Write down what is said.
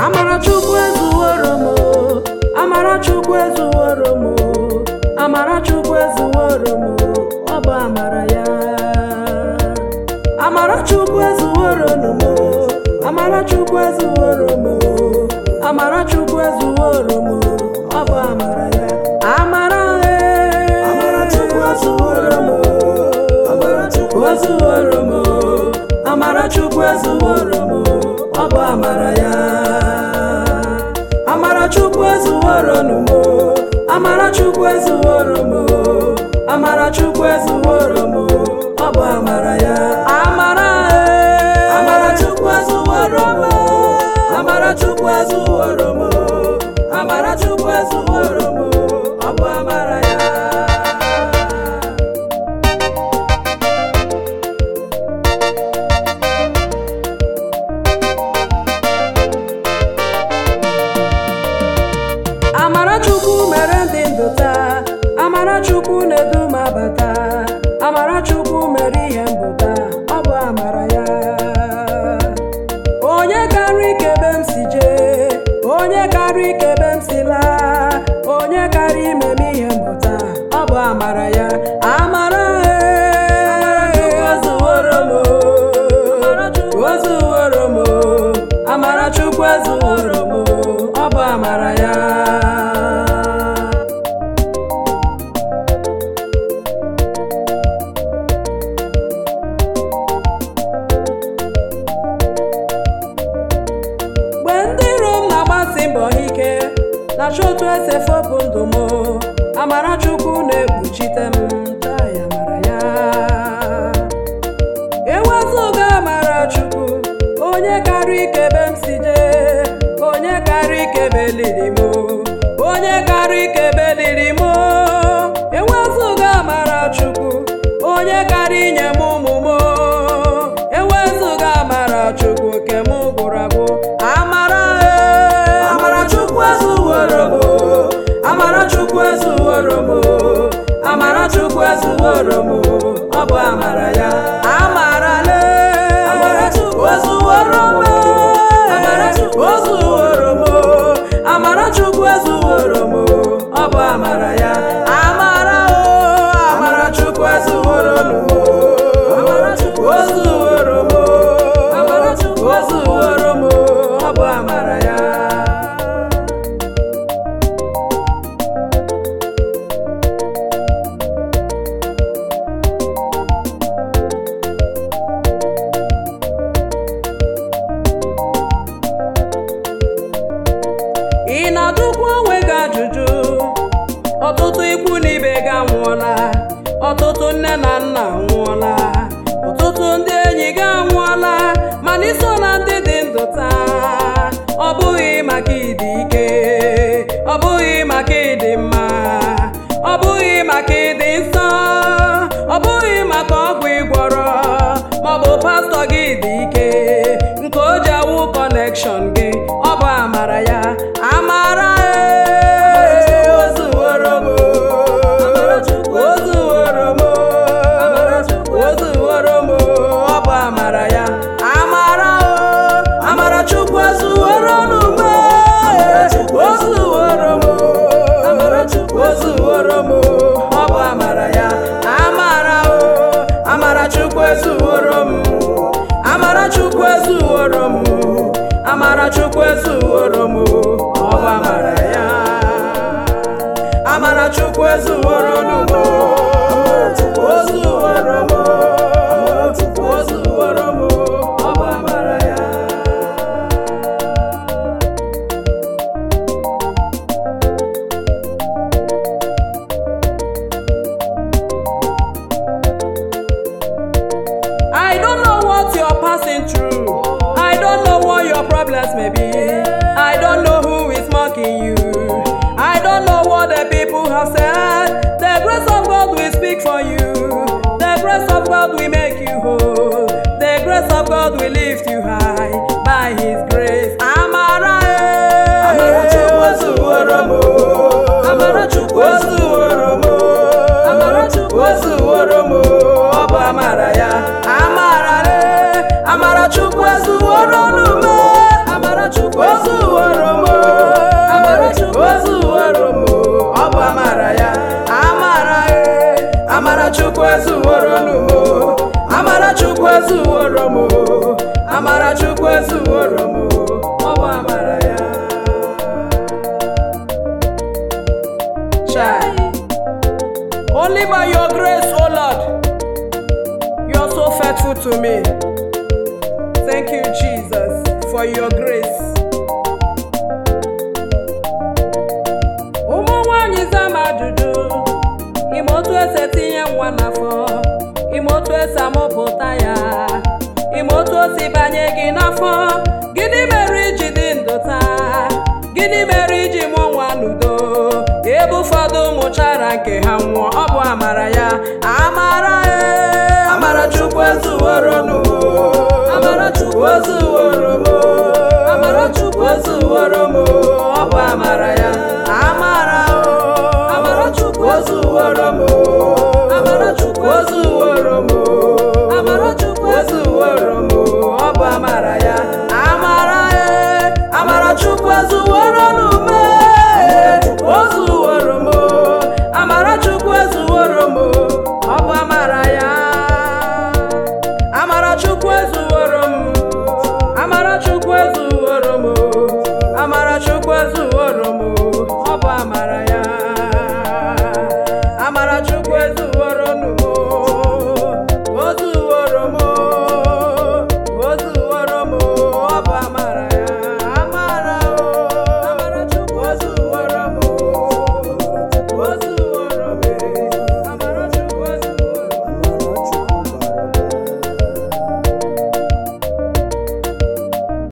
Amarachukwu ezuworo m, Amarachukwu ezuworo m, Amarachukwu ezuworo m, ọ bụ amara ya. Amarachukwu ezuworo m, Amarachukwu ezuworo m, Amarachukwu ezuworo m, ọ bụ amara ya. Amarachukwu ezuworo m, Amarachukwu ezuworo m, Amarachukwu ezuworo m, ọ bụ amara ya. Amarachukwu ezuworo m, Amarachukwu ezuworo m, Amarachukwu ezuworo m, ọ bụ amara ya. Amarachukwu ezuworo m, Amarachukwu ezuworo m, Amarachukwu ezuworo m, ọ bụ amara ya. Amarachukwu mere ndị ndụ taa, Amarachukwu na-edu m abata, Amarachukwu mere ihe mbụ taa, ọ bụ amara ya. Onye karịa ike ebe m si jee, onye karịa ike ebe m si laa, onye karịa ime m ihe mbụ taa, ọ bụ amara ya. Amarachukwu ezuworo m, ezuworo m, Amarachukwu ezuworo m, ọ bụ amara ya. Na-achọ otu esi efopụ ndụ m, Amarachukwu na-ekpuchite m, taa ya mara ya. Ewezuga Amarachukwu, onye karịa ike ebe m si jee, onye karịa ike ebe liri m, onye karịa ike ebe liri m. Ewezuga Amarachukwu, onye karịa inye m ụmụ m, ewezuga Amarachukwu ke m gwụrụ agwụ. Amarachukwu ezuworo m, Amarachukwu ezuworo m, Amarachukwu ezuworo m, ọ bụ amara ya. Amarachukwu ezuworo m, Amarachukwu ezuworo m, Amarachukwu ezuworo m, ọ bụ amara ya. Amarachukwu ezuworo m, Amarachukwu ezuworo m, Amarachukwu ezuworo m, ọ bụ amara ya. Ị na-adụkwa onwe gị ajụjụ, ọtụtụ ikwu na ibe gị anwụọla, ọtụtụ nne na nna anwụọla, ọtụtụ ndị enyi gị anwụọla, mana iso na ndị dị ndụ taa. Ọ bụghị maka ịdị ike, ọ bụghị maka ịdị mma, ọ bụghị maka ịdị nsọ, ọ bụghị maka ọgwụ ịgwọrọ maọbụ pastọ gị dị ike nke o ji awụ kọnekshọn gị, ọ bụ amara ya. Amara ezuworo m, ezuworo m, ezuworo m, ọ bụ amara ya. Amarachukwu ezuworo m, ezuworo m, ezuworo m, ọ bụ amara ya. Amarachukwu ezuworo m, Amarachukwu ezuworo m, Amarachukwu ezuworo m, ọ bụ amara ya. Amarachukwu ezuworo m, ezuworo m, ezuworo m, ọ bụ amara ya. I don't know what you're passing through, I don't know what your problems may be, I don't know who is mocking you, I don't know what the people have said. The grace of God will speak for you, the grace of God will make you whole, the grace of God will lift you high by His grace. Amarachukwu ezuworo m, Amarachukwu ezuworo m, Amarachukwu ezuworo m, ọ bụ amara ya. Amarachukwu ezuworo m, Amarachukwu ezuworo esi etinye nwa n'afọ, ime otu esi amụpụta ya, ime otu o si banye gị n'afọ. Gịnị mere iji dị ndụ taa? Gịnị mere iji mụọ nwa n'udo? Ebe ụfọdụ mụchara nke ha nwụọ, ọ bụ amara ya. Amara amara Chukwu ezuworo m, amara Chukwu ezuworo m, amara Chukwu ezuworo m, ọ bụ amara ya. Amara amara Chukwu ezuworo m, amara Chukwu ezuworo m, amara Chukwu ezuworo m, ọ bụ amara ya. Amara amara Chukwu ezuworo m, o zuworo m, amara Chukwu ezuworo m, ọ bụ amara ya. Amara Chukwu ezuworo m, amara Chukwu ezuworo m, amara Chukwu ezuworo m, ọ bụ amara ya. Amara Chukwu ezuworo m.